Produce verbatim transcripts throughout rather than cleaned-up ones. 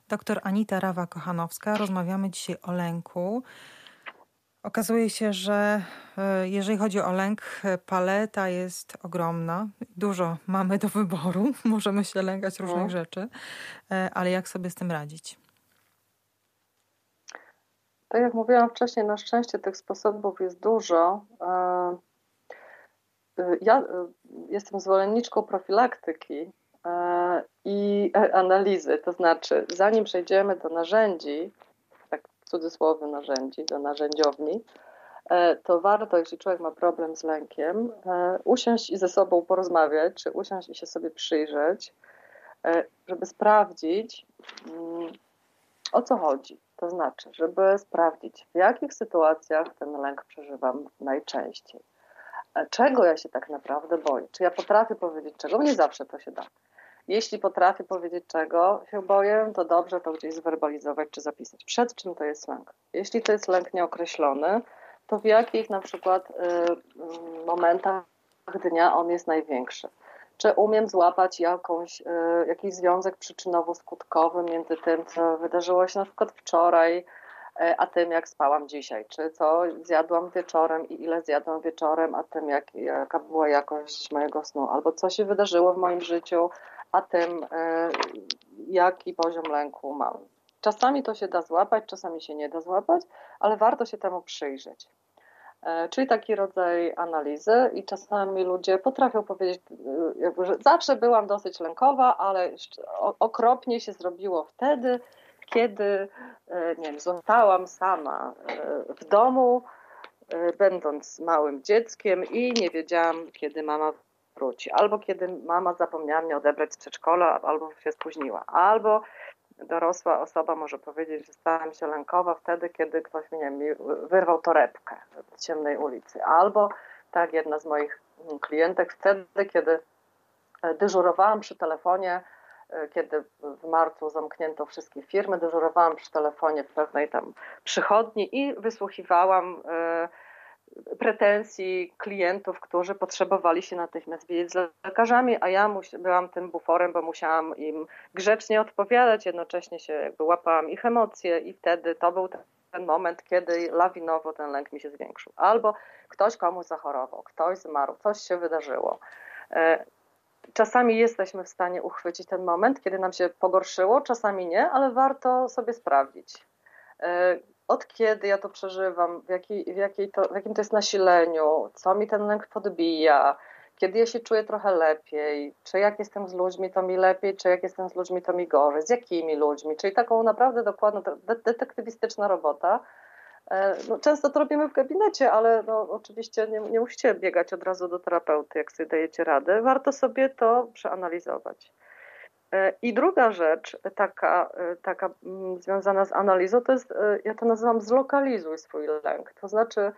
Doktor Anita Rawa-Kochanowska. Rozmawiamy dzisiaj o lęku. Okazuje się, że jeżeli chodzi o lęk, paleta jest ogromna. Dużo mamy do wyboru. Możemy się lękać różnych no. rzeczy. Ale jak sobie z tym radzić? Tak jak mówiłam wcześniej, na szczęście tych sposobów jest dużo. Ja jestem zwolenniczką profilaktyki i analizy, to znaczy zanim przejdziemy do narzędzi, tak w cudzysłowie narzędzi, do narzędziowni, to warto, jeśli człowiek ma problem z lękiem, usiąść i ze sobą porozmawiać, czy usiąść i się sobie przyjrzeć, żeby sprawdzić, o co chodzi. To znaczy, żeby sprawdzić, w jakich sytuacjach ten lęk przeżywam najczęściej. Czego ja się tak naprawdę boję? Czy ja potrafię powiedzieć czego? Nie zawsze to się da. Jeśli potrafię powiedzieć czego się boję, to dobrze to gdzieś zwerbalizować czy zapisać. Przed czym to jest lęk? Jeśli to jest lęk nieokreślony, to w jakich na przykład y, momentach dnia on jest największy? Czy umiem złapać jakąś, y, jakiś związek przyczynowo-skutkowy między tym, co wydarzyło się na przykład wczoraj, a tym, jak spałam dzisiaj, czy co zjadłam wieczorem i ile zjadłam wieczorem, a tym, jak, jaka była jakość mojego snu, albo co się wydarzyło w moim życiu, a tym, jaki poziom lęku mam. Czasami to się da złapać, czasami się nie da złapać, ale warto się temu przyjrzeć. Czyli taki rodzaj analizy i czasami ludzie potrafią powiedzieć, że zawsze byłam dosyć lękowa, ale okropnie się zrobiło wtedy, kiedy nie wiem, zostałam sama w domu, będąc małym dzieckiem i nie wiedziałam, kiedy mama wróci. Albo kiedy mama zapomniała mnie odebrać z przedszkola, albo się spóźniła. Albo dorosła osoba może powiedzieć, że stałam się lękowa wtedy, kiedy ktoś mnie nie wiem, wyrwał torebkę z ciemnej ulicy. Albo tak jedna z moich klientek wtedy, kiedy dyżurowałam przy telefonie, kiedy w marcu zamknięto wszystkie firmy, dyżurowałam przy telefonie w pewnej tam przychodni i wysłuchiwałam pretensji klientów, którzy potrzebowali się natychmiast widzieć z lekarzami, a ja byłam tym buforem, bo musiałam im grzecznie odpowiadać, jednocześnie się jakby łapałam ich emocje i wtedy to był ten moment, kiedy lawinowo ten lęk mi się zwiększył. Albo ktoś komuś zachorował, ktoś zmarł, coś się wydarzyło. Czasami jesteśmy w stanie uchwycić ten moment, kiedy nam się pogorszyło, czasami nie, ale warto sobie sprawdzić, od kiedy ja to przeżywam, w, jakiej, w, jakiej to, w jakim to jest nasileniu, co mi ten lęk podbija, kiedy ja się czuję trochę lepiej, czy jak jestem z ludźmi, to mi lepiej, czy jak jestem z ludźmi, to mi gorzej, z jakimi ludźmi, czyli taką naprawdę dokładną, detektywistyczna robota. No, często to robimy w gabinecie, ale no, oczywiście nie, nie musicie biegać od razu do terapeuty, jak sobie dajecie radę. Warto sobie to przeanalizować. I druga rzecz, taka, taka związana z analizą, to jest, ja to nazywam zlokalizuj swój lęk. To znaczy,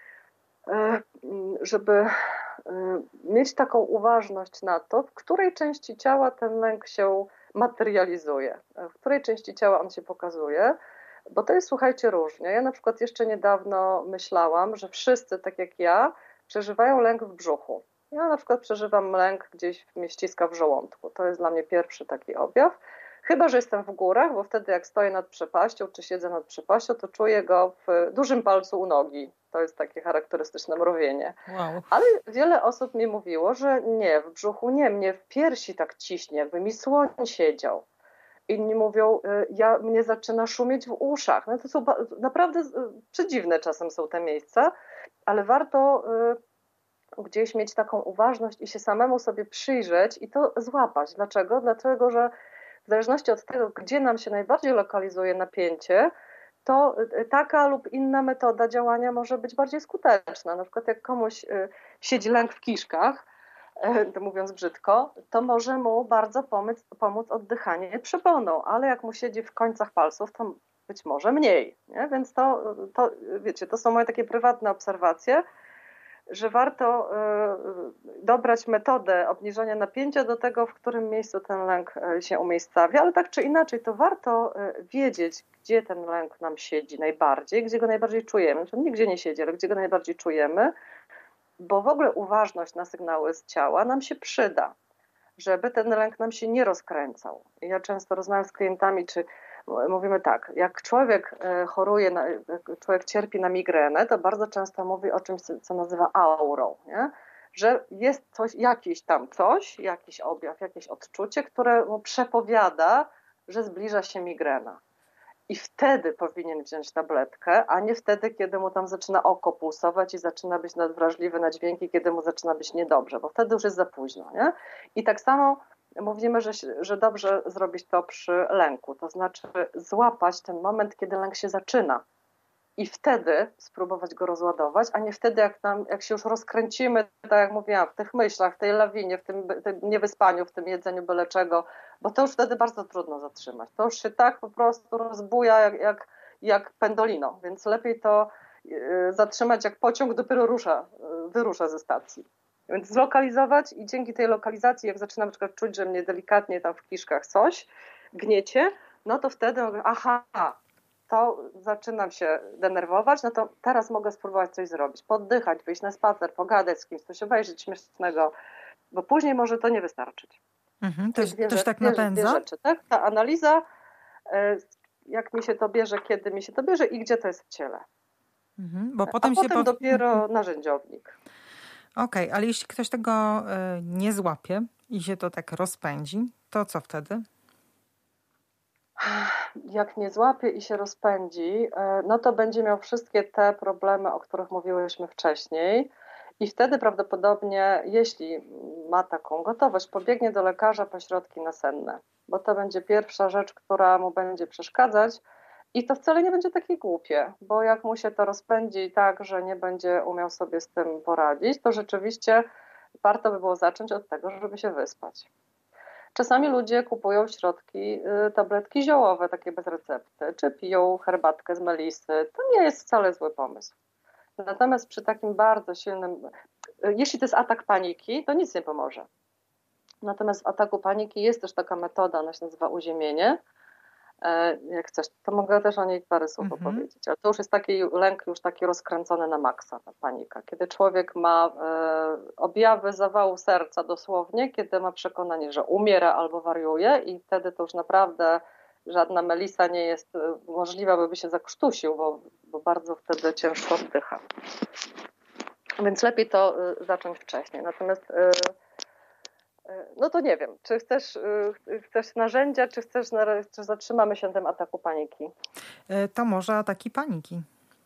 żeby mieć taką uważność na to, w której części ciała ten lęk się materializuje, w której części ciała on się pokazuje. Bo to jest, słuchajcie, różnie. Ja na przykład jeszcze niedawno myślałam, że wszyscy, tak jak ja, przeżywają lęk w brzuchu. Ja na przykład przeżywam lęk gdzieś mnie ściska w żołądku. To jest dla mnie pierwszy taki objaw. Chyba że jestem w górach, bo wtedy jak stoję nad przepaścią, czy siedzę nad przepaścią, to czuję go w dużym palcu u nogi. To jest takie charakterystyczne mrowienie. Wow. Ale wiele osób mi mówiło, że nie, w brzuchu nie, mnie w piersi tak ciśnie, jakby mi słoń siedział. Inni mówią, ja, mnie zaczyna szumieć w uszach. No to są naprawdę przedziwne czasem są te miejsca, ale warto gdzieś mieć taką uważność i się samemu sobie przyjrzeć i to złapać. Dlaczego? Dlatego, że w zależności od tego, gdzie nam się najbardziej lokalizuje napięcie, to taka lub inna metoda działania może być bardziej skuteczna. Na przykład jak komuś siedzi lęk w kiszkach, to mówiąc brzydko, to może mu bardzo pomóc, pomóc oddychanie przeponą, ale jak mu siedzi w końcach palców, to być może mniej. Nie? Więc to, to, wiecie, to są moje takie prywatne obserwacje, że warto dobrać metodę obniżania napięcia do tego, w którym miejscu ten lęk się umiejscawia, ale tak czy inaczej to warto wiedzieć, gdzie ten lęk nam siedzi najbardziej, gdzie go najbardziej czujemy. Znaczy, nigdzie nie siedzi, ale gdzie go najbardziej czujemy, bo w ogóle uważność na sygnały z ciała nam się przyda, żeby ten lęk nam się nie rozkręcał. Ja często rozmawiam z klientami, czy mówimy tak, jak człowiek choruje, na, człowiek cierpi na migrenę, to bardzo często mówi o czymś, co nazywa aurą, nie? Że jest coś, jakiś tam coś, jakiś objaw, jakieś odczucie, które mu przepowiada, że zbliża się migrena. I wtedy powinien wziąć tabletkę, a nie wtedy, kiedy mu tam zaczyna oko pulsować i zaczyna być nadwrażliwy na dźwięki, kiedy mu zaczyna być niedobrze, bo wtedy już jest za późno. Nie? I tak samo mówimy, że, że dobrze zrobić to przy lęku, to znaczy złapać ten moment, kiedy lęk się zaczyna i wtedy spróbować go rozładować, a nie wtedy, jak, tam, jak się już rozkręcimy, tak jak mówiłam, w tych myślach, w tej lawinie, w tym, tym niewyspaniu, w tym jedzeniu byle czego, bo to już wtedy bardzo trudno zatrzymać. To już się tak po prostu rozbuja jak, jak, jak pendolino, więc lepiej to zatrzymać, jak pociąg dopiero rusza, wyrusza ze stacji. Więc zlokalizować i dzięki tej lokalizacji, jak zaczynam na przykład czuć, że mnie delikatnie tam w kiszkach coś gniecie, no to wtedy mówię, aha, to zaczynam się denerwować, no to teraz mogę spróbować coś zrobić, poddychać, wyjść na spacer, pogadać z kimś, coś obejrzeć śmiesznego, bo później może to nie wystarczyć. Mhm, też dwie, też tak dwie, napędza? Dwie rzeczy, tak? Ta analiza, jak mi się to bierze, kiedy mi się to bierze i gdzie to jest w ciele. Mhm, bo potem A się potem po... dopiero narzędziownik. Okej, okay, ale jeśli ktoś tego nie złapie i się to tak rozpędzi, to co wtedy? Jak nie złapie i się rozpędzi, no to będzie miał wszystkie te problemy, o których mówiłyśmy wcześniej i wtedy prawdopodobnie, jeśli ma taką gotowość, pobiegnie do lekarza po środki nasenne, bo to będzie pierwsza rzecz, która mu będzie przeszkadzać i to wcale nie będzie takie głupie, bo jak mu się to rozpędzi tak, że nie będzie umiał sobie z tym poradzić, to rzeczywiście warto by było zacząć od tego, żeby się wyspać. Czasami ludzie kupują środki, tabletki ziołowe, takie bez recepty, czy piją herbatkę z melisy. To nie jest wcale zły pomysł. Natomiast przy takim bardzo silnym, jeśli to jest atak paniki, to nic nie pomoże. Natomiast w ataku paniki jest też taka metoda, ona się nazywa uziemienie. Jak chcesz, to mogę też o niej parę słów mm-hmm. opowiedzieć. Ale to już jest taki lęk już taki rozkręcony na maksa, ta panika. Kiedy człowiek ma e, objawy zawału serca dosłownie, kiedy ma przekonanie, że umiera albo wariuje i wtedy to już naprawdę żadna melisa nie jest możliwa, by się zakrztusił, bo, bo bardzo wtedy ciężko oddycha. Więc lepiej to e, zacząć wcześniej. Natomiast e, no to nie wiem, czy chcesz, chcesz narzędzia, czy chcesz, czy zatrzymamy się na tym ataku paniki? To może ataki paniki.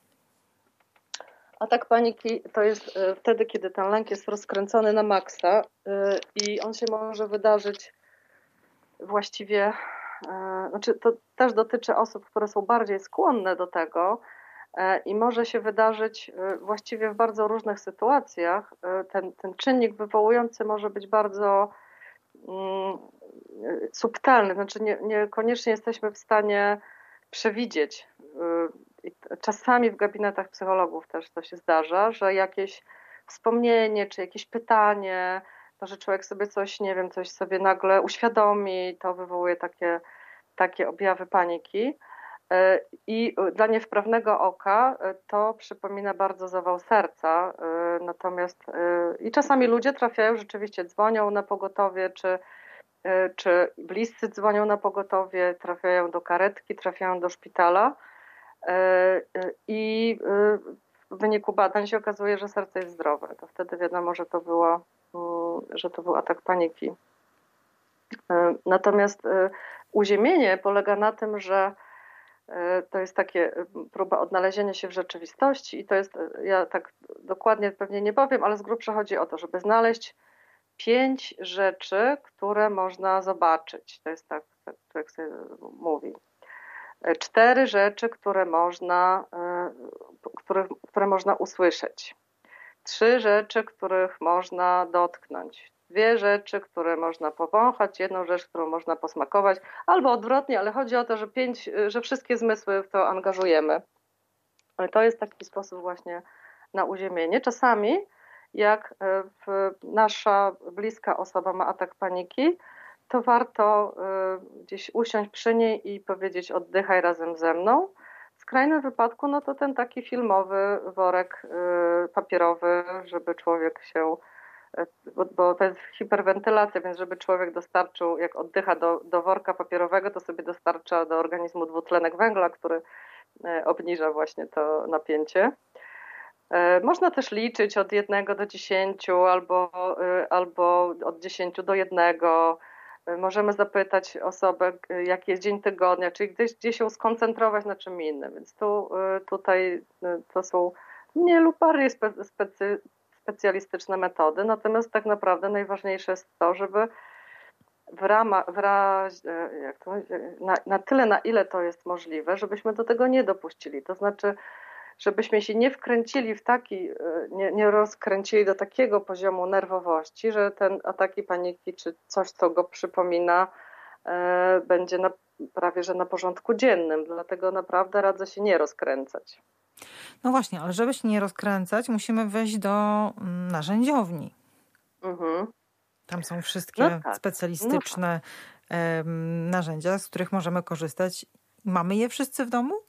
Atak paniki to jest wtedy, kiedy ten lęk jest rozkręcony na maksa i on się może wydarzyć właściwie, znaczy to też dotyczy osób, które są bardziej skłonne do tego i może się wydarzyć właściwie w bardzo różnych sytuacjach. Ten, ten czynnik wywołujący może być bardzo subtelny, znaczy nie, niekoniecznie jesteśmy w stanie przewidzieć. Czasami w gabinetach psychologów też to się zdarza, że jakieś wspomnienie, czy jakieś pytanie, to, że człowiek sobie coś, nie wiem, coś sobie nagle uświadomi, to wywołuje takie, takie objawy paniki. I dla niewprawnego oka to przypomina bardzo zawał serca, natomiast i czasami ludzie trafiają, rzeczywiście dzwonią na pogotowie, czy, czy bliscy dzwonią na pogotowie, trafiają do karetki, trafiają do szpitala i w wyniku badań się okazuje, że serce jest zdrowe. To wtedy wiadomo, że to było, że to był atak paniki. Natomiast uziemienie polega na tym, że to jest takie próba odnalezienia się w rzeczywistości i to jest, ja tak dokładnie pewnie nie powiem, ale z grubsza chodzi o to, żeby znaleźć pięć rzeczy, które można zobaczyć. To jest tak, tak jak sobie mówi. Cztery rzeczy, które można, które, które można usłyszeć. Trzy rzeczy, których można dotknąć. Dwie rzeczy, które można powąchać, jedną rzecz, którą można posmakować, albo odwrotnie, ale chodzi o to, że pięć, że wszystkie zmysły w to angażujemy. Ale to jest taki sposób właśnie na uziemienie. Czasami, jak nasza bliska osoba ma atak paniki, to warto gdzieś usiąść przy niej i powiedzieć: oddychaj razem ze mną. W skrajnym wypadku, no to ten taki filmowy worek papierowy, żeby człowiek się bo, bo to jest hiperwentylacja, więc żeby człowiek dostarczył, jak oddycha do, do worka papierowego, to sobie dostarcza do organizmu dwutlenek węgla, który obniża właśnie to napięcie. Można też liczyć od jednego do dziesięciu albo, albo od dziesięciu do jednego. Możemy zapytać osobę, jaki jest dzień tygodnia, czyli gdzieś, gdzieś się skoncentrować na czym innym. Więc tu, tutaj to są mniej lub bardziej specy, specjalistyczne metody, natomiast tak naprawdę najważniejsze jest to, żeby w ramach, w razie, jak to, na, na tyle, na ile to jest możliwe, żebyśmy do tego nie dopuścili. To znaczy, żebyśmy się nie wkręcili w taki, nie, nie rozkręcili do takiego poziomu nerwowości, że ten ataki paniki czy coś, co go przypomina, e, będzie na, prawie że na porządku dziennym. Dlatego naprawdę radzę się nie rozkręcać. No właśnie, ale żeby się nie rozkręcać, musimy wejść do narzędziowni. Mhm. Tam są wszystkie no tak. specjalistyczne no. narzędzia, z których możemy korzystać. Mamy je wszyscy w domu?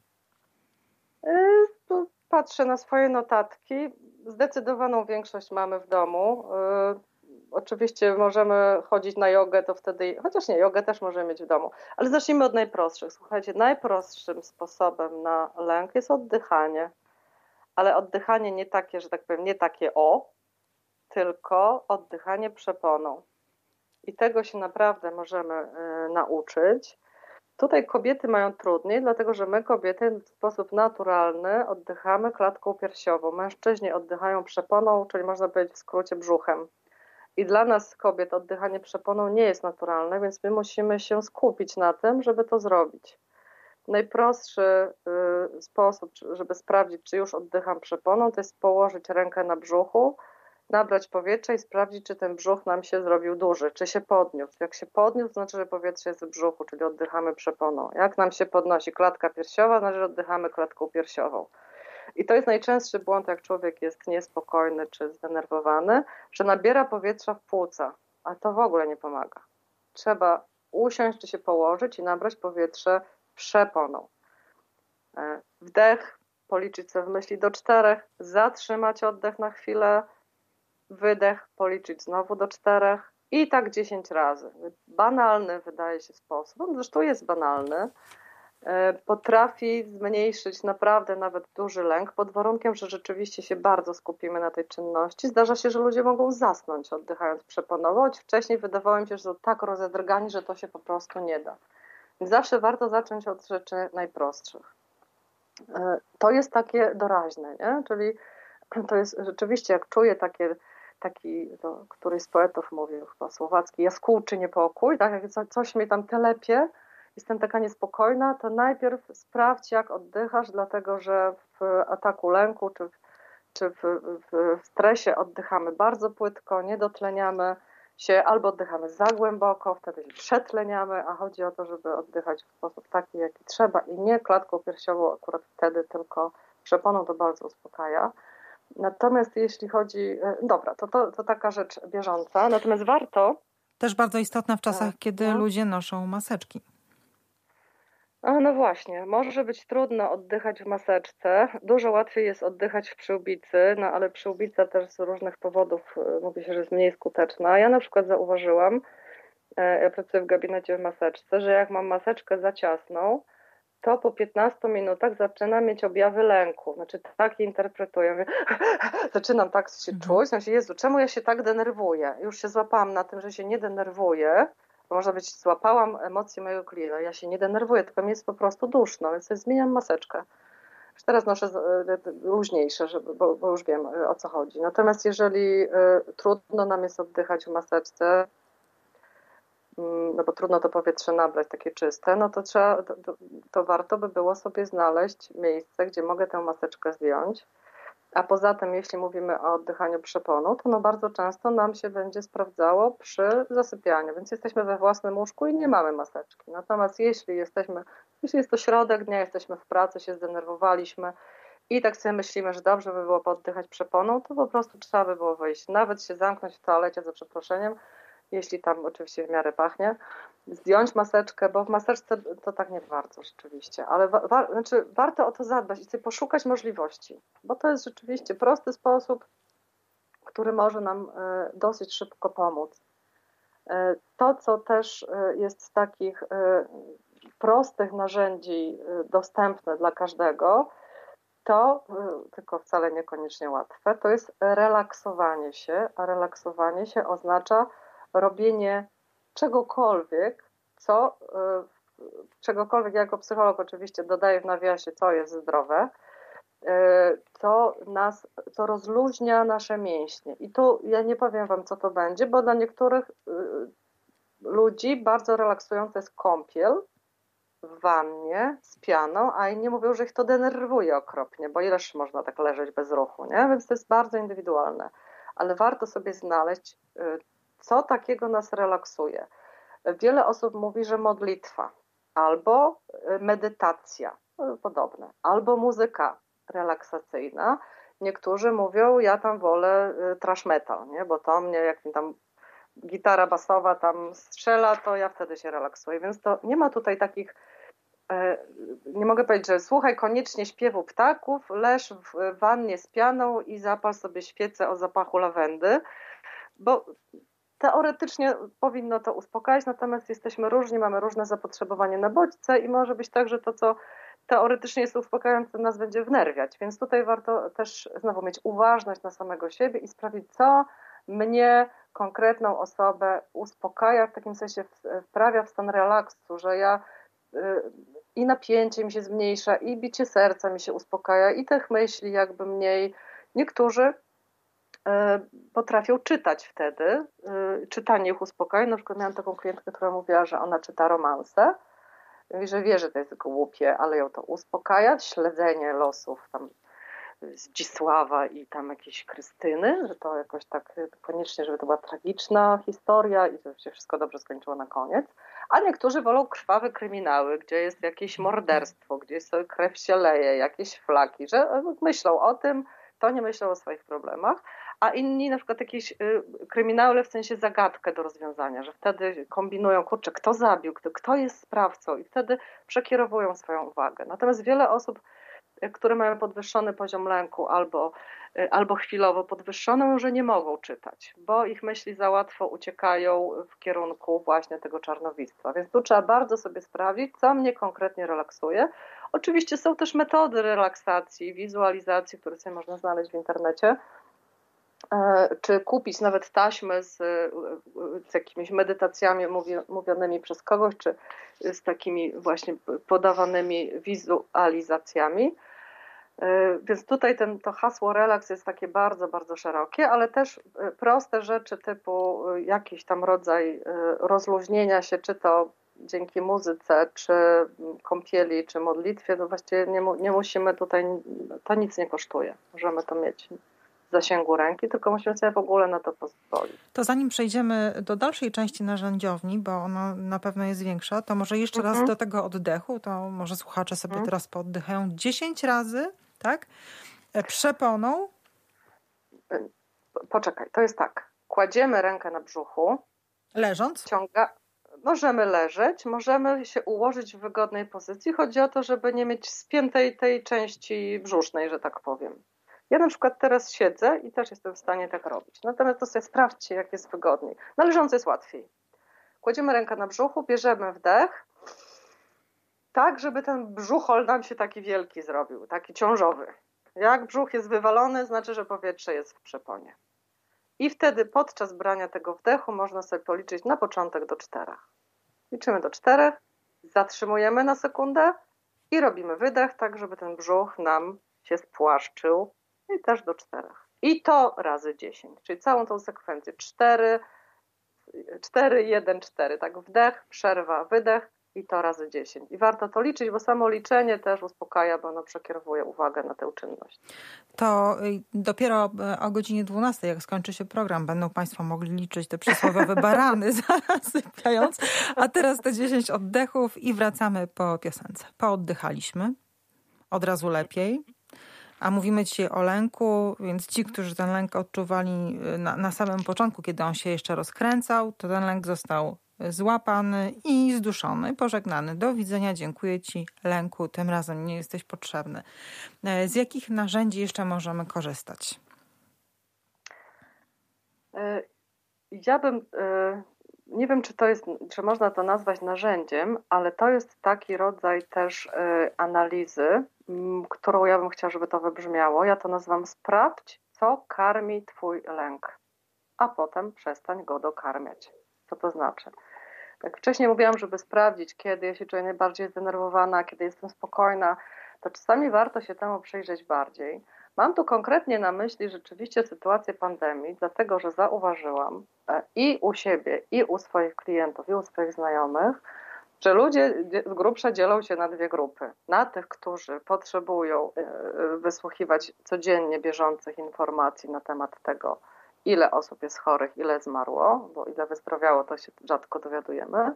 Patrzę na swoje notatki. Zdecydowaną większość mamy w domu. Oczywiście możemy chodzić na jogę, to wtedy, chociaż nie, jogę też możemy mieć w domu. Ale zacznijmy od najprostszych. Słuchajcie, najprostszym sposobem na lęk jest oddychanie. Ale oddychanie nie takie, że tak powiem, nie takie o, tylko oddychanie przeponą. I tego się naprawdę możemy y, nauczyć. Tutaj kobiety mają trudniej, dlatego że my kobiety w sposób naturalny oddychamy klatką piersiową. Mężczyźni oddychają przeponą, czyli można powiedzieć w skrócie brzuchem. I dla nas kobiet oddychanie przeponą nie jest naturalne, więc my musimy się skupić na tym, żeby to zrobić. Najprostszy y, sposób, żeby sprawdzić, czy już oddycham przeponą, to jest położyć rękę na brzuchu, nabrać powietrze i sprawdzić, czy ten brzuch nam się zrobił duży, czy się podniósł. Jak się podniósł, to znaczy, że powietrze jest w brzuchu, czyli oddychamy przeponą. Jak nam się podnosi klatka piersiowa, znaczy, że oddychamy klatką piersiową. I to jest najczęstszy błąd, jak człowiek jest niespokojny czy zdenerwowany, że nabiera powietrza w płuca, a to w ogóle nie pomaga. Trzeba usiąść czy się położyć i nabrać powietrze przeponą. Wdech, policzyć sobie w myśli do czterech, zatrzymać oddech na chwilę, wydech, policzyć znowu do czterech i tak dziesięć razy. Banalny wydaje się sposób, on zresztą jest banalny, potrafi zmniejszyć naprawdę nawet duży lęk pod warunkiem, że rzeczywiście się bardzo skupimy na tej czynności. Zdarza się, że ludzie mogą zasnąć oddychając przeponowo, choć wcześniej wydawało mi się, że są tak rozedrgani, że to się po prostu nie da. Więc zawsze warto zacząć od rzeczy najprostszych. To jest takie doraźne, nie? Czyli to jest rzeczywiście, jak czuję takie, taki, to któryś z poetów mówił, chyba słowacki, jaskółczy niepokój, tak? Jak coś mnie tam telepie, jestem taka niespokojna, to najpierw sprawdź, jak oddychasz, dlatego że w ataku lęku czy w, czy w, w, w stresie oddychamy bardzo płytko, nie dotleniamy się, albo oddychamy za głęboko, wtedy się przetleniamy, a chodzi o to, żeby oddychać w sposób taki, jaki trzeba i nie klatką piersiową akurat wtedy, tylko przeponą, to bardzo uspokaja. Natomiast jeśli chodzi, dobra, to, to, to taka rzecz bieżąca, natomiast warto... Też bardzo istotna w czasach, kiedy no. ludzie noszą maseczki. A no właśnie, może być trudno oddychać w maseczce, dużo łatwiej jest oddychać w przyłbicy, no ale przyłbica też z różnych powodów mówi się, że jest mniej skuteczna. Ja na przykład zauważyłam, ja pracuję w gabinecie w maseczce, że jak mam maseczkę za ciasną, to po piętnastu minutach zaczynam mieć objawy lęku. Znaczy tak interpretuję. Mówię, zaczynam tak się mhm. czuć. Znaczy, Jezu, czemu ja się tak denerwuję? Już się złapałam na tym, że się nie denerwuję. Bo można być, złapałam emocje mojego klienta. Ja się nie denerwuję, tylko mi jest po prostu duszno, więc sobie zmieniam maseczkę. Już teraz noszę luźniejsze, żeby, bo, bo już wiem, o co chodzi. Natomiast jeżeli y, trudno nam jest oddychać w maseczce, no bo trudno to powietrze nabrać takie czyste, no to trzeba, to, to, to warto by było sobie znaleźć miejsce, gdzie mogę tę maseczkę zdjąć. A poza tym, jeśli mówimy o oddychaniu przeponą, to no bardzo często nam się będzie sprawdzało przy zasypianiu, więc jesteśmy we własnym łóżku i nie mamy maseczki. Natomiast jeśli jesteśmy, jeśli jest to środek dnia, jesteśmy w pracy, się zdenerwowaliśmy i tak sobie myślimy, że dobrze by było poddychać przeponą, to po prostu trzeba by było wyjść, nawet się zamknąć w toalecie za przeproszeniem, jeśli tam oczywiście w miarę pachnie, zdjąć maseczkę, bo w maseczce to tak nie bardzo rzeczywiście, ale wa- wa- znaczy warto o to zadbać i sobie poszukać możliwości, bo to jest rzeczywiście prosty sposób, który może nam dosyć szybko pomóc. To, co też jest z takich prostych narzędzi dostępne dla każdego, to, tylko wcale niekoniecznie łatwe, to jest relaksowanie się, a relaksowanie się oznacza robienie czegokolwiek, co, czegokolwiek, ja jako psycholog oczywiście dodaję w nawiasie, co jest zdrowe, co nas, co rozluźnia nasze mięśnie. I tu ja nie powiem wam, co to będzie, bo dla niektórych ludzi bardzo relaksująca jest kąpiel w wannie z pianą, a inni mówią, że ich to denerwuje okropnie, bo ileż można tak leżeć bez ruchu, nie? Więc to jest bardzo indywidualne. Ale warto sobie znaleźć, co takiego nas relaksuje. Wiele osób mówi, że modlitwa albo medytacja, podobne, albo muzyka relaksacyjna. Niektórzy mówią, ja tam wolę thrash metal, nie? Bo to mnie, jak mi tam gitara basowa tam strzela, to ja wtedy się relaksuję. Więc to nie ma tutaj takich, nie mogę powiedzieć, że słuchaj koniecznie śpiewu ptaków, leż w wannie z pianą i zapal sobie świecę o zapachu lawendy, bo teoretycznie powinno to uspokajać, natomiast jesteśmy różni, mamy różne zapotrzebowanie na bodźce i może być tak, że to, co teoretycznie jest uspokajające, nas będzie wnerwiać. Więc tutaj warto też znowu mieć uważność na samego siebie i sprawdzić, co mnie, konkretną osobę uspokaja, w takim sensie wprawia w stan relaksu, że ja i napięcie mi się zmniejsza, i bicie serca mi się uspokaja, i tych myśli jakby mniej. Niektórzy potrafią czytać wtedy, czytanie ich uspokaja. Na przykład miałam taką klientkę, która mówiła, że ona czyta romanse, mówi, że wie, że to jest głupie, ale ją to uspokaja, śledzenie losów tam Zdzisława i tam jakieś Krystyny, że to jakoś tak koniecznie, żeby to była tragiczna historia i żeby się wszystko dobrze skończyło na koniec. A niektórzy wolą krwawe kryminały, gdzie jest jakieś morderstwo, gdzie sobie krew się leje, jakieś flaki, że myślą o tym, to nie myślą o swoich problemach, a inni na przykład jakieś kryminały w sensie zagadkę do rozwiązania, że wtedy kombinują, kurczę, kto zabił, kto, kto jest sprawcą i wtedy przekierowują swoją uwagę. Natomiast wiele osób, które mają podwyższony poziom lęku albo, albo chwilowo podwyższoną, że nie mogą czytać, bo ich myśli za łatwo uciekają w kierunku właśnie tego czarnowictwa. Więc tu trzeba bardzo sobie sprawdzić, co mnie konkretnie relaksuje. Oczywiście są też metody relaksacji, wizualizacji, które sobie można znaleźć w internecie, czy kupić nawet taśmy z, z jakimiś medytacjami mówionymi przez kogoś, czy z takimi właśnie podawanymi wizualizacjami. Więc tutaj ten, to hasło relaks jest takie bardzo, bardzo szerokie, ale też proste rzeczy typu jakiś tam rodzaj rozluźnienia się, czy to dzięki muzyce, czy kąpieli, czy modlitwie, to właściwie nie, nie musimy tutaj, to nic nie kosztuje. Możemy to mieć w zasięgu ręki, tylko musimy sobie w ogóle na to pozwolić. To zanim przejdziemy do dalszej części narzędziowni, bo ona na pewno jest większa, to może jeszcze mhm. raz do tego oddechu, to może słuchacze sobie mhm. teraz pooddychają dziesięć razy, tak? Przeponą. Poczekaj, to jest tak. Kładziemy rękę na brzuchu. Leżąc? Ciąga... Możemy leżeć, możemy się ułożyć w wygodnej pozycji. Chodzi o to, żeby nie mieć spiętej tej części brzusznej, że tak powiem. Ja na przykład teraz siedzę i też jestem w stanie tak robić. Natomiast to sobie sprawdźcie, jak jest wygodniej. Na leżąco jest łatwiej. Kładziemy rękę na brzuchu, bierzemy wdech, tak, żeby ten brzuchol nam się taki wielki zrobił, taki ciążowy. Jak brzuch jest wywalony, znaczy, że powietrze jest w przeponie. I wtedy podczas brania tego wdechu można sobie policzyć na początek do czterech. Liczymy do czterech, zatrzymujemy na sekundę i robimy wydech, tak żeby ten brzuch nam się spłaszczył i też do czterech. I to razy dziesięć, czyli całą tą sekwencję. cztery, cztery, jeden, cztery. Tak, wdech, przerwa, wydech i to razy dziesięć. I warto to liczyć, bo samo liczenie też uspokaja, bo ono przekierowuje uwagę na tę czynność. To dopiero o godzinie dwunastej, jak skończy się program, będą Państwo mogli liczyć te przysłowiowe barany zasypiając. A teraz te dziesięć oddechów i wracamy po piosence. Pooddychaliśmy. Od razu lepiej. A mówimy dzisiaj o lęku, więc ci, którzy ten lęk odczuwali na, na samym początku, kiedy on się jeszcze rozkręcał, to ten lęk został złapany i zduszony, pożegnany. Do widzenia, dziękuję Ci, lęku, tym razem nie jesteś potrzebny. Z jakich narzędzi jeszcze możemy korzystać? Ja bym, nie wiem, czy to jest, czy można to nazwać narzędziem, ale to jest taki rodzaj też analizy, którą ja bym chciała, żeby to wybrzmiało. Ja to nazywam sprawdź, co karmi twój lęk, a potem przestań go dokarmiać. Co to znaczy? Jak wcześniej mówiłam, żeby sprawdzić, kiedy ja się czuję najbardziej zdenerwowana, kiedy jestem spokojna, to czasami warto się temu przyjrzeć bardziej. Mam tu konkretnie na myśli rzeczywiście sytuację pandemii, dlatego że zauważyłam i u siebie, i u swoich klientów, i u swoich znajomych, że ludzie z grubsza dzielą się na dwie grupy. Na tych, którzy potrzebują wysłuchiwać codziennie bieżących informacji na temat tego, ile osób jest chorych, ile zmarło, bo ile wyzdrowiało, to się rzadko dowiadujemy.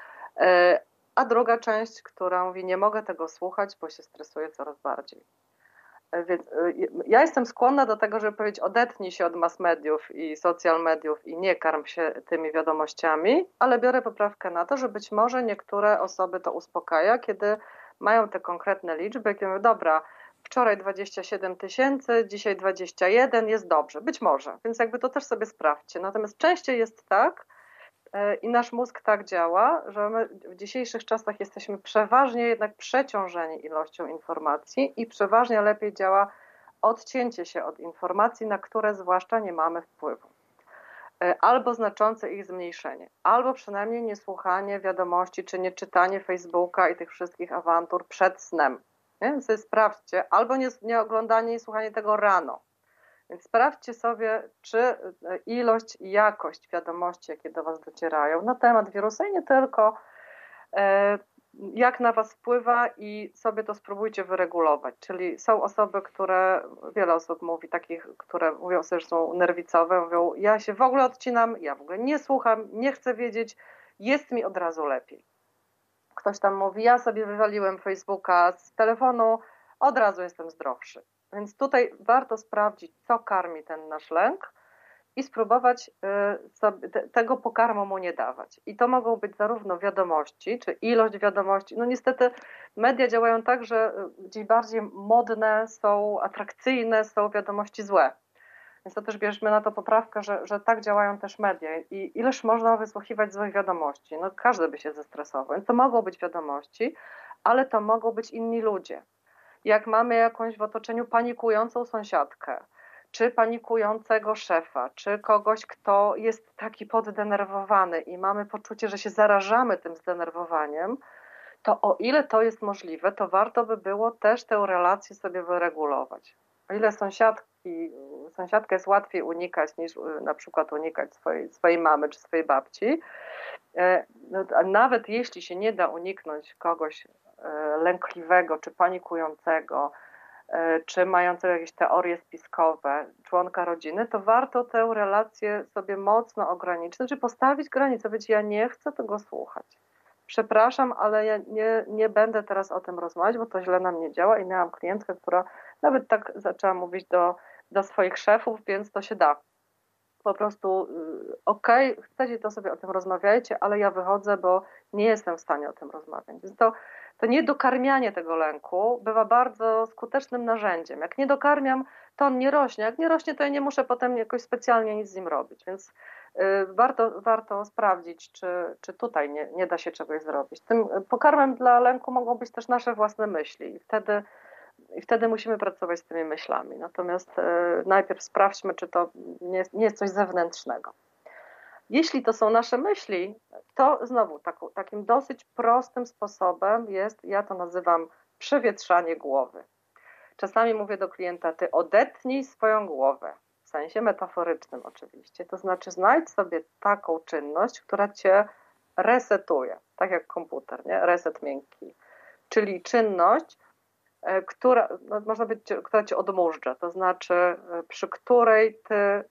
A druga część, która mówi, nie mogę tego słuchać, bo się stresuję coraz bardziej. Więc ja jestem skłonna do tego, żeby powiedzieć, odetnij się od mass mediów i social mediów i nie karm się tymi wiadomościami, ale biorę poprawkę na to, że być może niektóre osoby to uspokaja, kiedy mają te konkretne liczby, kiedy mówią, dobra, wczoraj dwadzieścia siedem tysięcy, dzisiaj dwadzieścia jeden, jest dobrze, być może, więc jakby to też sobie sprawdźcie. Natomiast częściej jest tak i nasz mózg tak działa, że my w dzisiejszych czasach jesteśmy przeważnie jednak przeciążeni ilością informacji i przeważnie lepiej działa odcięcie się od informacji, na które zwłaszcza nie mamy wpływu. Albo znaczące ich zmniejszenie, albo przynajmniej niesłuchanie wiadomości, czy nie czytanie Facebooka i tych wszystkich awantur przed snem. Nie? Więc sprawdźcie, albo nie, nie oglądanie i słuchanie tego rano. Więc sprawdźcie sobie, czy ilość i jakość wiadomości, jakie do Was docierają na temat wirusa i nie tylko, jak na Was wpływa i sobie to spróbujcie wyregulować. Czyli są osoby, które, wiele osób mówi, takich, które mówią sobie, że są nerwicowe, mówią, ja się w ogóle odcinam, ja w ogóle nie słucham, nie chcę wiedzieć, jest mi od razu lepiej. Ktoś tam mówi, ja sobie wywaliłem Facebooka z telefonu, od razu jestem zdrowszy. Więc tutaj warto sprawdzić, co karmi ten nasz lęk i spróbować sobie tego pokarmu mu nie dawać. I to mogą być zarówno wiadomości, czy ilość wiadomości. No niestety media działają tak, że gdzieś bardziej modne są, atrakcyjne są wiadomości złe. Więc to też bierzmy na to poprawkę, że, że tak działają też media. I ileż można wysłuchiwać złych wiadomości? No każdy by się zestresował. Więc to mogą być wiadomości, ale to mogą być inni ludzie. Jak mamy jakąś w otoczeniu panikującą sąsiadkę, czy panikującego szefa, czy kogoś, kto jest taki poddenerwowany i mamy poczucie, że się zarażamy tym zdenerwowaniem, to o ile to jest możliwe, to warto by było też tę relację sobie wyregulować. O ile sąsiadki, sąsiadkę jest łatwiej unikać niż na przykład unikać swojej, swojej mamy czy swojej babci, nawet jeśli się nie da uniknąć kogoś lękliwego czy panikującego, czy mającego jakieś teorie spiskowe członka rodziny, to warto tę relację sobie mocno ograniczyć, znaczy postawić granicę, powiedzieć, ja nie chcę tego słuchać. Przepraszam, ale ja nie, nie będę teraz o tym rozmawiać, bo to źle na mnie działa i miałam klientkę, która nawet tak zaczęła mówić do, do swoich szefów, więc to się da. Po prostu okej, okay, chcecie, to sobie o tym rozmawiajcie, ale ja wychodzę, bo nie jestem w stanie o tym rozmawiać. Więc to, to niedokarmianie tego lęku bywa bardzo skutecznym narzędziem. Jak nie dokarmiam, to on nie rośnie. Jak nie rośnie, to ja nie muszę potem jakoś specjalnie nic z nim robić. Więc y, warto, warto sprawdzić, czy, czy tutaj nie, nie da się czegoś zrobić. Tym pokarmem dla lęku mogą być też nasze własne myśli. I wtedy I wtedy musimy pracować z tymi myślami. Natomiast e, najpierw sprawdźmy, czy to nie jest, nie jest coś zewnętrznego. Jeśli to są nasze myśli, to znowu tak, takim dosyć prostym sposobem jest, ja to nazywam przewietrzanie głowy. Czasami mówię do klienta, ty odetnij swoją głowę, w sensie metaforycznym oczywiście. To znaczy znajdź sobie taką czynność, która cię resetuje, tak jak komputer, nie? Reset miękki. Czyli czynność, która, no, można powiedzieć, która cię odmóżdża, to znaczy przy której ty y,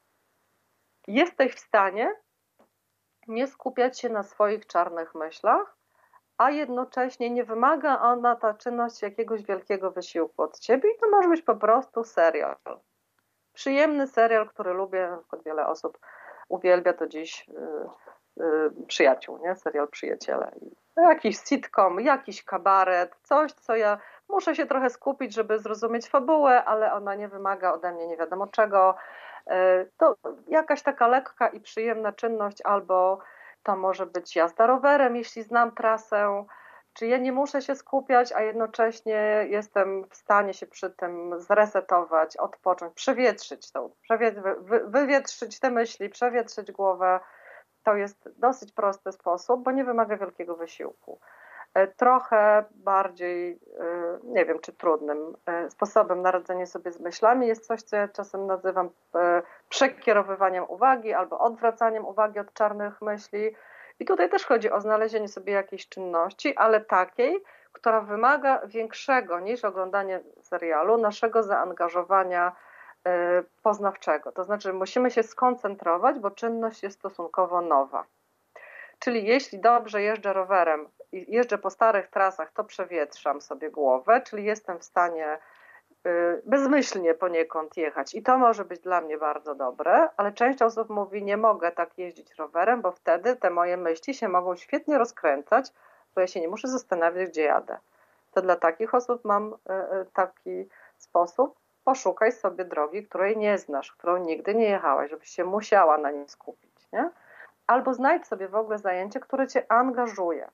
jesteś w stanie nie skupiać się na swoich czarnych myślach, a jednocześnie nie wymaga ona, ta czynność, jakiegoś wielkiego wysiłku od ciebie i to może być po prostu serial. Przyjemny serial, który lubię, na przykład wiele osób uwielbia to dziś y, y, Przyjaciół, nie? Serial Przyjaciele. Jakiś sitcom, jakiś kabaret, coś, co ja muszę się trochę skupić, żeby zrozumieć fabułę, ale ona nie wymaga ode mnie nie wiadomo czego. To jakaś taka lekka i przyjemna czynność, albo to może być jazda rowerem, jeśli znam trasę, czy ja nie muszę się skupiać, a jednocześnie jestem w stanie się przy tym zresetować, odpocząć, przewietrzyć to, wywietrzyć te myśli, przewietrzyć głowę. To jest dosyć prosty sposób, bo nie wymaga wielkiego wysiłku. Trochę bardziej, nie wiem czy trudnym sposobem na radzenie sobie z myślami jest coś, co ja czasem nazywam przekierowywaniem uwagi albo odwracaniem uwagi od czarnych myśli. I tutaj też chodzi o znalezienie sobie jakiejś czynności, ale takiej, która wymaga większego niż oglądanie serialu, naszego zaangażowania poznawczego. To znaczy musimy się skoncentrować, bo czynność jest stosunkowo nowa. Czyli jeśli dobrze jeżdżę rowerem i jeżdżę po starych trasach, to przewietrzam sobie głowę, czyli jestem w stanie bezmyślnie poniekąd jechać i to może być dla mnie bardzo dobre, ale część osób mówi, nie mogę tak jeździć rowerem, bo wtedy te moje myśli się mogą świetnie rozkręcać, bo ja się nie muszę zastanawiać, gdzie jadę. To dla takich osób mam taki sposób, poszukaj sobie drogi, której nie znasz, którą nigdy nie jechałaś, żebyś się musiała na niej skupić, nie? Albo znajdź sobie w ogóle zajęcie, które cię angażuje.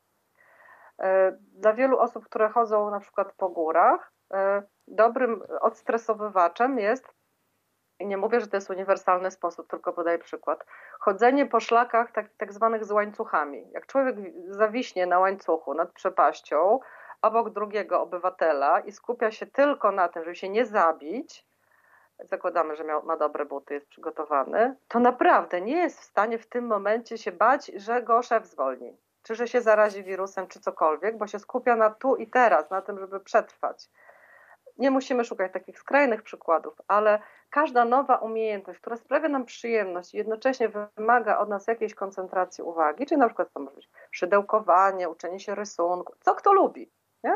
Dla wielu osób, które chodzą na przykład po górach, dobrym odstresowywaczem jest, i nie mówię, że to jest uniwersalny sposób, tylko podaję przykład, chodzenie po szlakach tak, tak zwanych z łańcuchami. Jak człowiek zawiśnie na łańcuchu nad przepaścią obok drugiego obywatela i skupia się tylko na tym, żeby się nie zabić, zakładamy, że miał, ma dobre buty, jest przygotowany, to naprawdę nie jest w stanie w tym momencie się bać, że go szef zwolni, czy że się zarazi wirusem, czy cokolwiek, bo się skupia na tu i teraz, na tym, żeby przetrwać. Nie musimy szukać takich skrajnych przykładów, ale każda nowa umiejętność, która sprawia nam przyjemność i jednocześnie wymaga od nas jakiejś koncentracji uwagi, czyli na przykład to może być szydełkowanie, uczenie się rysunku, co kto lubi, nie?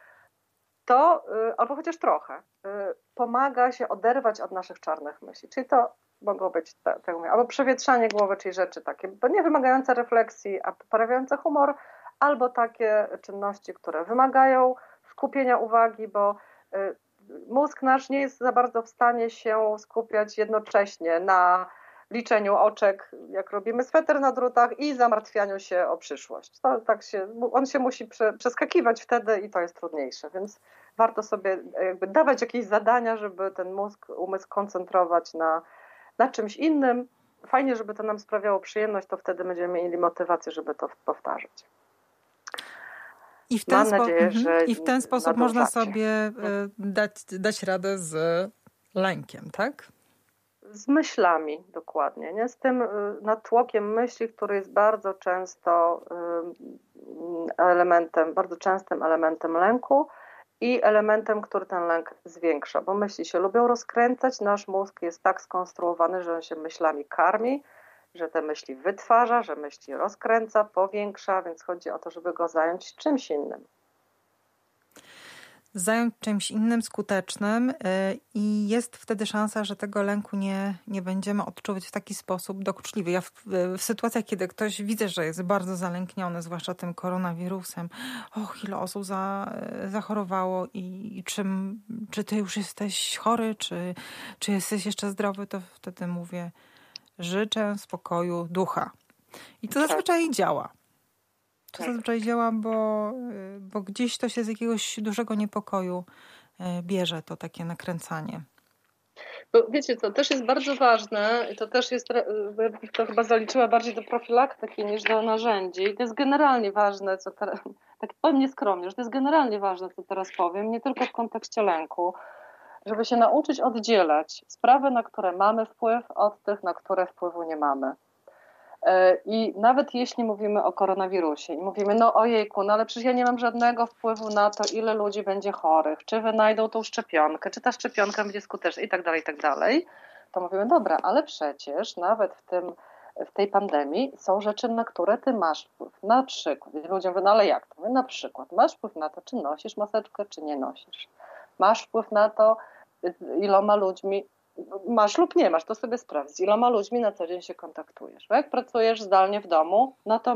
To, albo chociaż trochę, pomaga się oderwać od naszych czarnych myśli. Czyli to mogą być, tak jak mówię, albo przewietrzanie głowy, czyli rzeczy takie nie wymagające refleksji, a poprawiające humor, albo takie czynności, które wymagają skupienia uwagi, bo mózg nasz nie jest za bardzo w stanie się skupiać jednocześnie na liczeniu oczek, jak robimy sweter na drutach, i zamartwianiu się o przyszłość. To tak się, on się musi prze, przeskakiwać wtedy i to jest trudniejsze, więc warto sobie jakby dawać jakieś zadania, żeby ten mózg, umysł koncentrować na, na czymś innym. Fajnie, żeby to nam sprawiało przyjemność, to wtedy będziemy mieli motywację, żeby to powtarzać. I w ten, Mam spo- nadzieję, że I w ten sposób można sobie dać, dać radę z lękiem, tak? Z myślami, dokładnie, nie? Z tym natłokiem myśli, który jest bardzo często elementem, bardzo częstym elementem lęku i elementem, który ten lęk zwiększa, bo myśli się lubią rozkręcać, nasz mózg jest tak skonstruowany, że on się myślami karmi, że te myśli wytwarza, że myśli rozkręca, powiększa, więc chodzi o to, żeby go zająć czymś innym. Zająć czymś innym, skutecznym i jest wtedy szansa, że tego lęku nie, nie będziemy odczuwać w taki sposób dokuczliwy. Ja w, w sytuacjach, kiedy ktoś widzę, że jest bardzo zalękniony, zwłaszcza tym koronawirusem, och, ile osób za, zachorowało i, i czym, czy ty już jesteś chory, czy, czy jesteś jeszcze zdrowy, to wtedy mówię, życzę spokoju ducha. I to zazwyczaj działa. To zazwyczaj działa, bo, bo gdzieś to się z jakiegoś dużego niepokoju bierze, to takie nakręcanie. Bo wiecie co, też jest bardzo ważne, i to też jest, to chyba zaliczyła bardziej do profilaktyki niż do narzędzi. I to jest generalnie ważne, co teraz, tak powiem nieskromnie, że to jest generalnie ważne, co teraz powiem, nie tylko w kontekście lęku, żeby się nauczyć oddzielać sprawy, na które mamy wpływ, od tych, na które wpływu nie mamy. I nawet jeśli mówimy o koronawirusie i mówimy, no ojejku, no ale przecież ja nie mam żadnego wpływu na to, ile ludzi będzie chorych, czy wynajdą tą szczepionkę, czy ta szczepionka będzie skuteczna i tak dalej, i tak dalej, to mówimy, dobra, ale przecież nawet w tym, w tej pandemii są rzeczy, na które ty masz wpływ. Na przykład, ludzie mówią, no ale jak to? Na przykład masz wpływ na to, czy nosisz maseczkę, czy nie nosisz. Masz wpływ na to, iloma ludźmi masz lub nie masz, to sobie sprawdź, z iloma ludźmi na co dzień się kontaktujesz. Bo jak pracujesz zdalnie w domu, no to masz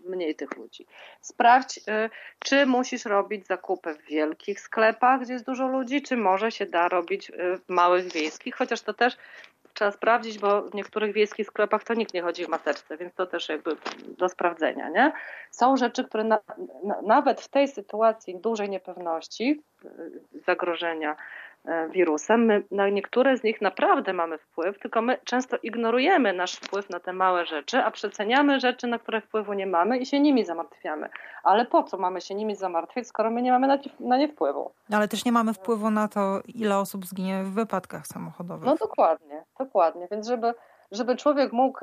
mniej tych ludzi. Sprawdź, czy musisz robić zakupy w wielkich sklepach, gdzie jest dużo ludzi, czy może się da robić w małych wiejskich, chociaż to też trzeba sprawdzić, bo w niektórych wiejskich sklepach to nikt nie chodzi w maseczce, więc to też jakby do sprawdzenia, nie? Są rzeczy, które na, na, nawet w tej sytuacji dużej niepewności, zagrożenia wirusem, my na niektóre z nich naprawdę mamy wpływ, tylko my często ignorujemy nasz wpływ na te małe rzeczy, a przeceniamy rzeczy, na które wpływu nie mamy i się nimi zamartwiamy. Ale po co mamy się nimi zamartwiać, skoro my nie mamy na, na nie wpływu? Ale też nie mamy wpływu na to, ile osób zginie w wypadkach samochodowych. No dokładnie, dokładnie. Więc żeby, żeby człowiek mógł,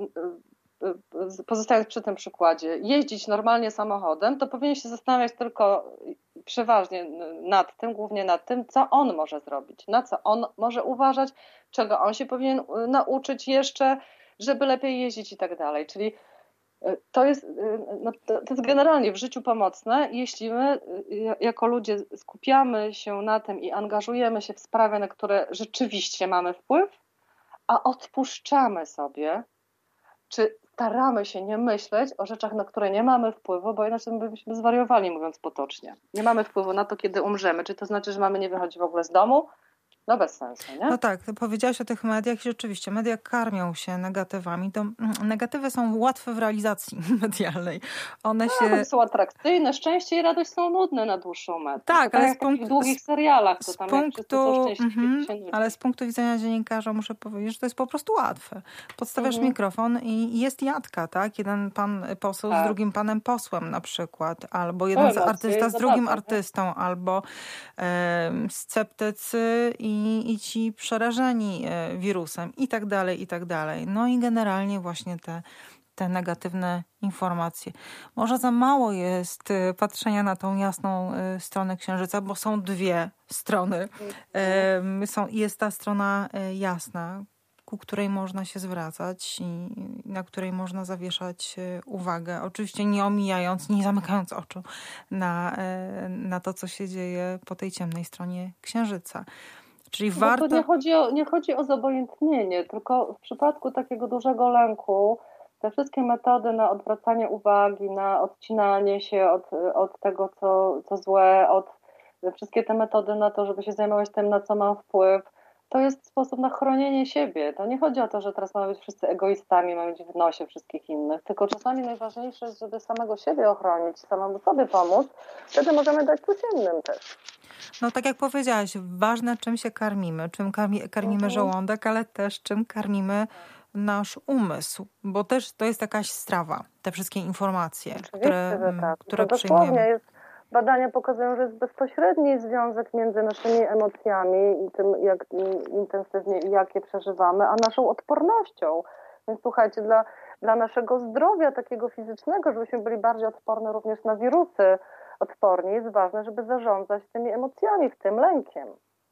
pozostając przy tym przykładzie, jeździć normalnie samochodem, to powinien się zastanawiać tylko przeważnie nad tym, głównie nad tym, co on może zrobić, na co on może uważać, czego on się powinien nauczyć jeszcze, żeby lepiej jeździć i tak dalej. Czyli to jest, no, to jest generalnie w życiu pomocne, jeśli my jako ludzie skupiamy się na tym i angażujemy się w sprawy, na które rzeczywiście mamy wpływ, a odpuszczamy sobie, czy staramy się nie myśleć o rzeczach, na które nie mamy wpływu, bo inaczej byśmy zwariowali, mówiąc potocznie. Nie mamy wpływu na to, kiedy umrzemy. Czy to znaczy, że mamy nie wychodzić w ogóle z domu? No bez sensu, nie? No tak, powiedziałaś o tych mediach i rzeczywiście media karmią się negatywami. To negatywy są łatwe w realizacji medialnej. One no, się... są atrakcyjne, szczęście i radość są nudne na dłuższą metę. Tak, to ale jak z punktu... w długich serialach, to tam z punktu, jak są szczęśliwi, mm-hmm, się nudzi. ale z punktu widzenia dziennikarza muszę powiedzieć, że to jest po prostu łatwe. Podstawiasz mm-hmm. mikrofon i jest jadka, tak? Jeden pan poseł tak. z drugim panem posłem na przykład, albo jeden z artysta z drugim zabawa, artystą, nie? Albo e, sceptycy i, i ci przerażeni wirusem i tak dalej, i tak dalej. No i generalnie właśnie te, te negatywne informacje. Może za mało jest patrzenia na tą jasną stronę księżyca, bo są dwie strony. Są, jest ta strona jasna, ku której można się zwracać i na której można zawieszać uwagę. Oczywiście nie omijając, nie zamykając oczu na, na to, co się dzieje po tej ciemnej stronie księżyca. Czyli no warto... to nie chodzi o, nie chodzi o zobojętnienie, tylko w przypadku takiego dużego lęku te wszystkie metody na odwracanie uwagi, na odcinanie się od, od tego, co, co złe, od wszystkie te metody na to, żeby się zajmować tym, na co mam wpływ, to jest sposób na chronienie siebie. To nie chodzi o to, że teraz mamy być wszyscy egoistami, mamy być w nosie wszystkich innych, tylko czasami najważniejsze jest, żeby samego siebie ochronić, samemu sobie pomóc, wtedy możemy dać coś innym też. No tak jak powiedziałaś, ważne czym się karmimy, czym karmi, karmimy mhm. żołądek, ale też czym karmimy nasz umysł, bo też to jest jakaś strawa, te wszystkie informacje, Oczywiście, które, że tak. które to przyjmujemy. Jest, badania pokazują, że jest bezpośredni związek między naszymi emocjami i tym, jak intensywnie i jak je przeżywamy, a naszą odpornością. Więc słuchajcie, dla, dla naszego zdrowia takiego fizycznego, żebyśmy byli bardziej odporni również na wirusy, odporni, jest ważne, żeby zarządzać tymi emocjami, w tym lękiem.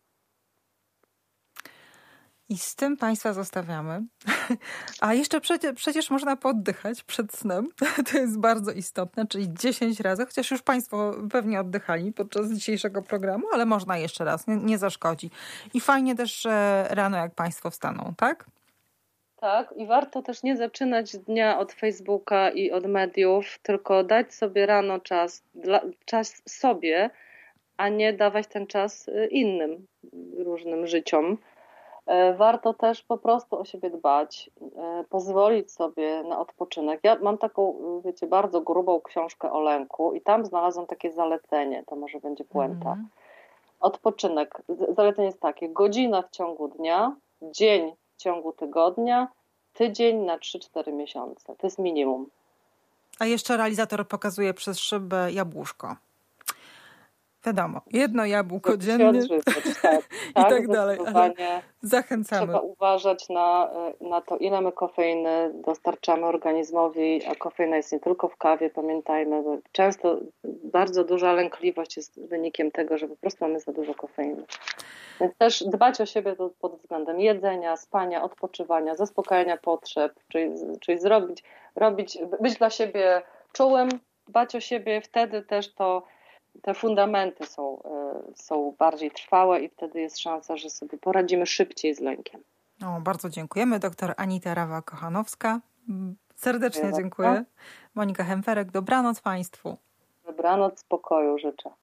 I z tym Państwa zostawiamy. A jeszcze przecież, przecież można poddychać przed snem. To jest bardzo istotne, czyli dziesięć razy, chociaż już Państwo pewnie oddychali podczas dzisiejszego programu, ale można jeszcze raz, nie, nie zaszkodzi. I fajnie też, że rano jak Państwo wstaną, tak? Tak, i warto też nie zaczynać dnia od Facebooka i od mediów, tylko dać sobie rano czas, dla, czas sobie, a nie dawać ten czas innym różnym życiom. Warto też po prostu o siebie dbać, pozwolić sobie na odpoczynek. Ja mam taką, wiecie, bardzo grubą książkę o lęku i tam znalazłam takie zalecenie, to może będzie puenta. Mm. Odpoczynek. Zalecenie jest takie, godzina w ciągu dnia, dzień w ciągu tygodnia, tydzień na trzy cztery miesiące. To jest minimum. A jeszcze realizator pokazuje przez szybę jabłuszko. Wiadomo, jedno jabłko dziennie odrzucać, tak, i tak, tak dalej. Ale zachęcamy. Trzeba uważać na, na to, ile my kofeiny dostarczamy organizmowi, a kofeina jest nie tylko w kawie, pamiętajmy, bo często bardzo duża lękliwość jest wynikiem tego, że po prostu mamy za dużo kofeiny. Więc też dbać o siebie pod względem jedzenia, spania, odpoczywania, zaspokajania potrzeb, czyli, czyli zrobić, robić, być dla siebie czułym, dbać o siebie, wtedy też to te fundamenty są, są bardziej trwałe i wtedy jest szansa, że sobie poradzimy szybciej z lękiem. O, bardzo dziękujemy. Doktor Anita Rawa-Kochanowska. Serdecznie dziękuję. Monika Hemferek, dobranoc Państwu. Dobranoc, spokoju życzę.